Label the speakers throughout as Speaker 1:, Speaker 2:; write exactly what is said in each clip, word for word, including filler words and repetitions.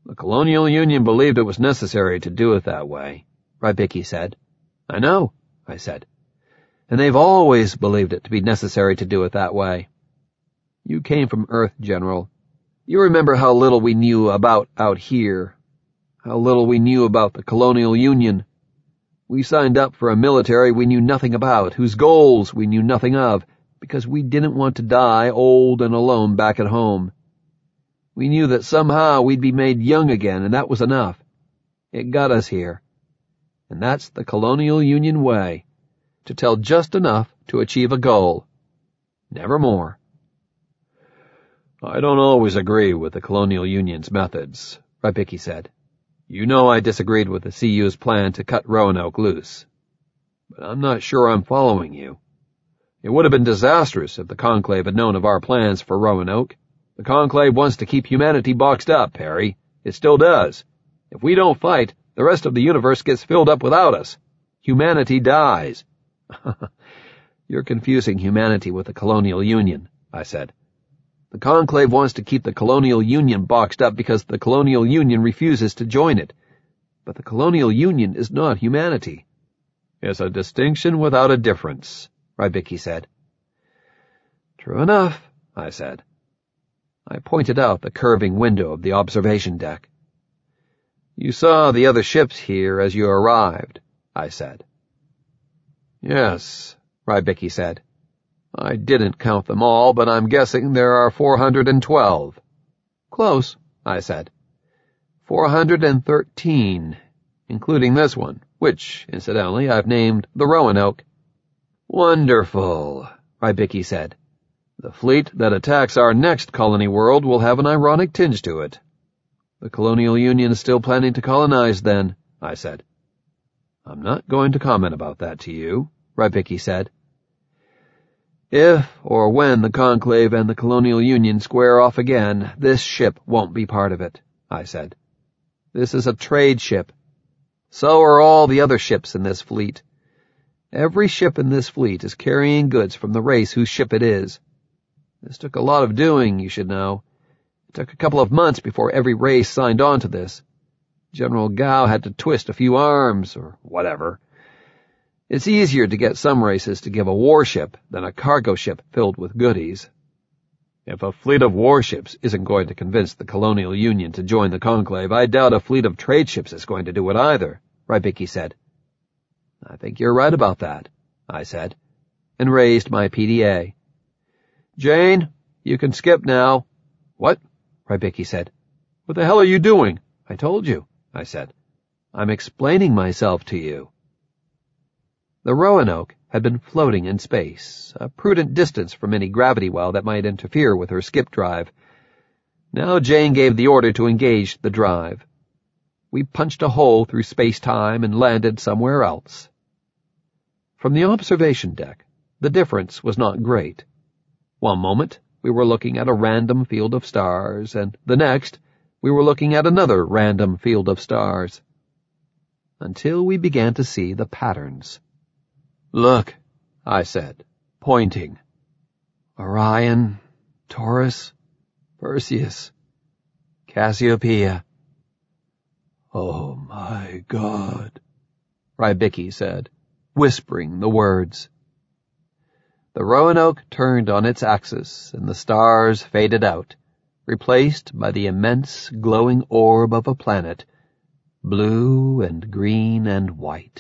Speaker 1: The Colonial Union believed it was necessary to do it that way, Rybicki said. I know, I said. And they've always believed it to be necessary to do it that way. You came from Earth, General. You remember how little we knew about out here, how little we knew about the Colonial Union. We signed up for a military we knew nothing about, whose goals we knew nothing of, because we didn't want to die old and alone back at home. We knew that somehow we'd be made young again, and that was enough. It got us here. And that's the Colonial Union way, to tell just enough to achieve a goal. Never more. I don't always agree with the Colonial Union's methods, Rybicki said. You know I disagreed with the C U's plan to cut Roanoke loose. But I'm not sure I'm following you. It would have been disastrous if the Conclave had known of our plans for Roanoke. The Conclave wants to keep humanity boxed up, Perry. It still does. If we don't fight, the rest of the universe gets filled up without us. Humanity dies. You're confusing humanity with the Colonial Union, I said. The Conclave wants to keep the Colonial Union boxed up because the Colonial Union refuses to join it. But the Colonial Union is not humanity. It's a distinction without a difference, Rybicki said. True enough, I said. I pointed out the curving window of the observation deck. You saw the other ships here as you arrived, I said. Yes, Rybicki said. I didn't count them all, but I'm guessing there are four hundred twelve. Close, I said. four hundred thirteen, including this one, which, incidentally, I've named the Roanoke. Wonderful, Rybicki said. The fleet that attacks our next colony world will have an ironic tinge to it. The Colonial Union is still planning to colonize, then, I said. I'm not going to comment about that to you, Rybicki said. If or when the Conclave and the Colonial Union square off again, this ship won't be part of it, I said. This is a trade ship. So are all the other ships in this fleet. Every ship in this fleet is carrying goods from the race whose ship it is. This took a lot of doing, you should know. It took a couple of months before every race signed on to this. General Gao had to twist a few arms, or whatever. It's easier to get some races to give a warship than a cargo ship filled with goodies. If a fleet of warships isn't going to convince the Colonial Union to join the Conclave, I doubt a fleet of trade ships is going to do it either, Rybicki said. I think you're right about that, I said, and raised my P D A. Jane, you can skip now. What? Rybicki said. What the hell are you doing? I told you, I said. I'm explaining myself to you. The Roanoke had been floating in space, a prudent distance from any gravity well that might interfere with her skip drive. Now Jane gave the order to engage the drive. We punched a hole through space-time and landed somewhere else. From the observation deck, the difference was not great. One moment, we were looking at a random field of stars, and the next, we were looking at another random field of stars. Until we began to see the patterns. Look, I said, pointing. Orion, Taurus, Perseus, Cassiopeia. Oh, my God, Rybicki said, whispering the words. The Roanoke turned on its axis, and the stars faded out, replaced by the immense glowing orb of a planet, blue and green and white.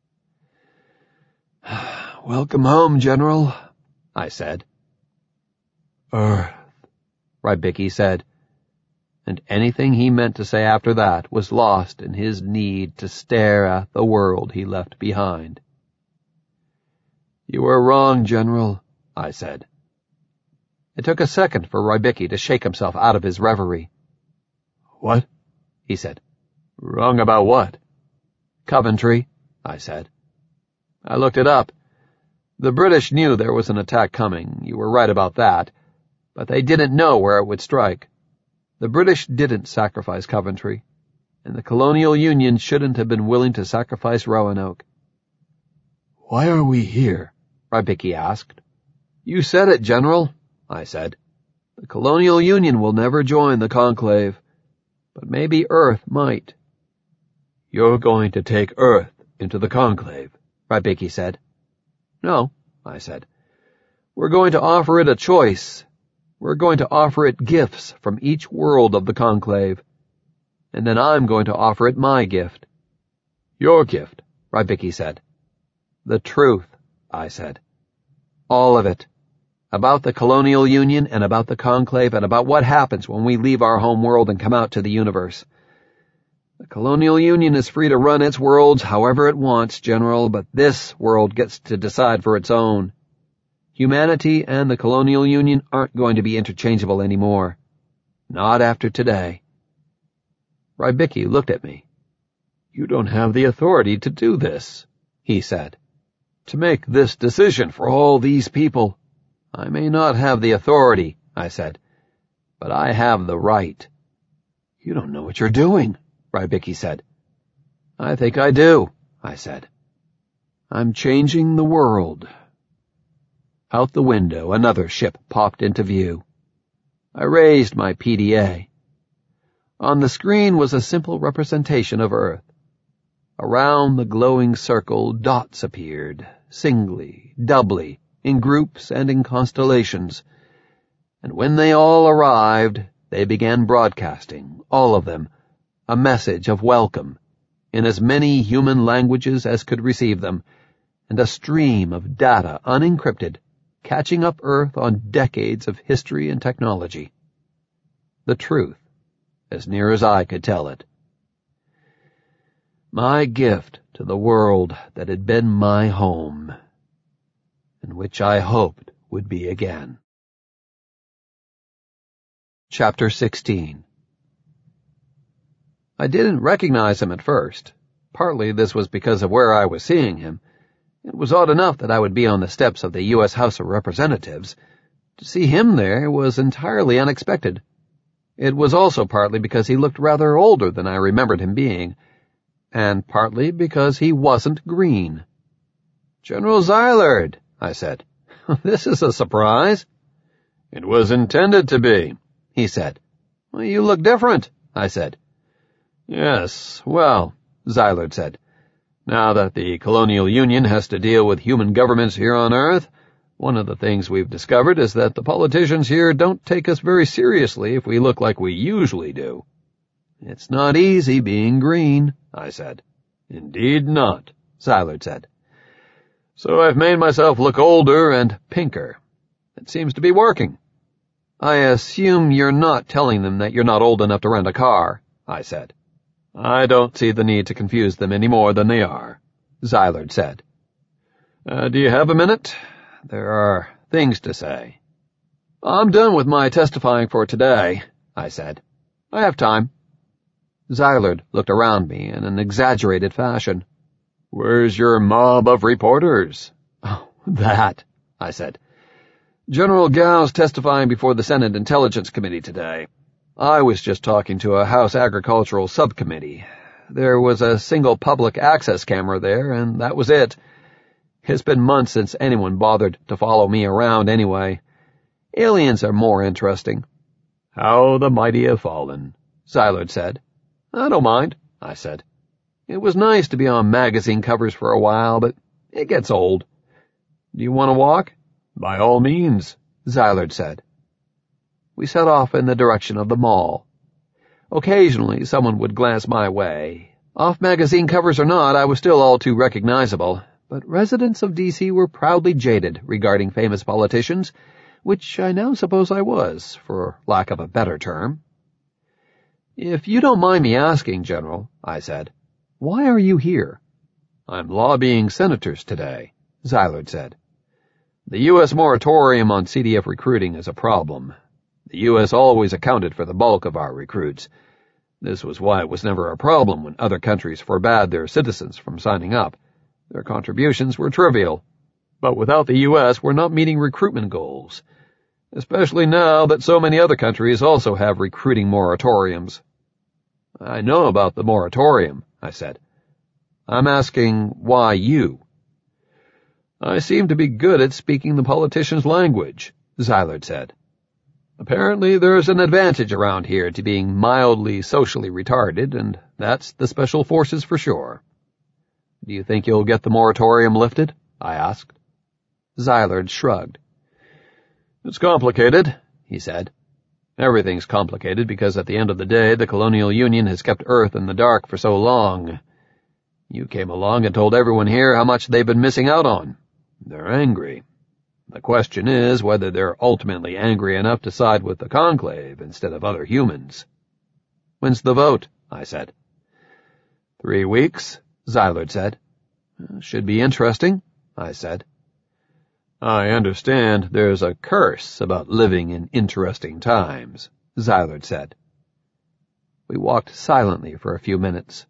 Speaker 1: Welcome home, General, I said. Earth, Rybicki said, and anything he meant to say after that was lost in his need to stare at the world he left behind. You were wrong, General, I said. It took a second for Rybicki to shake himself out of his reverie. What? He said. Wrong about what? Coventry, I said. I looked it up. The British knew there was an attack coming, you were right about that, but they didn't know where it would strike. The British didn't sacrifice Coventry, and the Colonial Union shouldn't have been willing to sacrifice Roanoke. Why are we here? Rybicki asked. You said it, General, I said. The Colonial Union will never join the Conclave. But maybe Earth might. You're going to take Earth into the conclave, Rybicki said. No, I said. We're going to offer it a choice. We're going to offer it gifts from each world of the conclave. And then I'm going to offer it my gift. Your gift, Rybicki said. The truth, I said. All of it. About the Colonial Union and about the conclave and about what happens when we leave our home world and come out to the universe. The Colonial Union is free to run its worlds however it wants, General, but this world gets to decide for its own. Humanity and the Colonial Union aren't going to be interchangeable anymore. Not after today. Rybicki looked at me. You don't have the authority to do this, he said. To make this decision for all these people. I may not have the authority, I said, but I have the right. You don't know what you're doing, Rybicki said. I think I do, I said. I'm changing the world. Out the window, another ship popped into view. I raised my P D A. On the screen was a simple representation of Earth. Around the glowing circle, dots appeared, singly, doubly, in groups and in constellations. And when they all arrived, they began broadcasting, all of them, a message of welcome, in as many human languages as could receive them, and a stream of data unencrypted, catching up Earth on decades of history and technology. The truth, as near as I could tell it. My gift to the world that had been my home, and which I hoped would be again. Chapter sixteen. I didn't recognize him at first. Partly this was because of where I was seeing him. It was odd enough that I would be on the steps of the U S House of Representatives. To see him there was entirely unexpected. It was also partly because he looked rather older than I remembered him being, and partly because he wasn't green. General Zillard, I said. This is a surprise. It was intended to be, he said. Well, you look different, I said. Yes, well, Zillard said. Now that the Colonial Union has to deal with human governments here on Earth, one of the things we've discovered is that the politicians here don't take us very seriously if we look like we usually do. It's not easy being green, I said. Indeed not, Zillard said. So I've made myself look older and pinker. It seems to be working. I assume you're not telling them that you're not old enough to rent a car, I said. I don't see the need to confuse them any more than they are, Zillard said. Uh, do you have a minute? There are things to say. I'm done with my testifying for today, I said. I have time. Zillard looked around me in an exaggerated fashion. Where's your mob of reporters? Oh, that, I said. General Gao's testifying before the Senate Intelligence Committee today. I was just talking to a House Agricultural Subcommittee. There was a single public access camera there, and that was it. It's been months since anyone bothered to follow me around anyway. Aliens are more interesting. How the mighty have fallen, Zillard said. I don't mind, I said. It was nice to be on magazine covers for a while, but it gets old. Do you want to walk? By all means, Zillard said. We set off in the direction of the mall. Occasionally, someone would glance my way. Off magazine covers or not, I was still all too recognizable, but residents of D C were proudly jaded regarding famous politicians, which I now suppose I was, for lack of a better term. If you don't mind me asking, General, I said, why are you here? I'm lobbying senators today, Zillard said. The U S moratorium on C D F recruiting is a problem. The U S always accounted for the bulk of our recruits. This was why it was never a problem when other countries forbade their citizens from signing up. Their contributions were trivial. But without the U S, we're not meeting recruitment goals, especially now that so many other countries also have recruiting moratoriums. I know about the moratorium, I said. I'm asking why you. I seem to be good at speaking the politician's language, Zillard said. Apparently there's an advantage around here to being mildly socially retarded, and that's the Special Forces for sure. Do you think you'll get the moratorium lifted? I asked. Xylard shrugged. It's complicated, he said. Everything's complicated because at the end of the day the Colonial Union has kept Earth in the dark for so long. You came along and told everyone here how much they've been missing out on. They're angry. The question is whether they're ultimately angry enough to side with the Conclave instead of other humans. When's the vote? I said. Three weeks, Xylard said. Should be interesting, I said. I understand there's a curse about living in interesting times, Xylard said. We walked silently for a few minutes.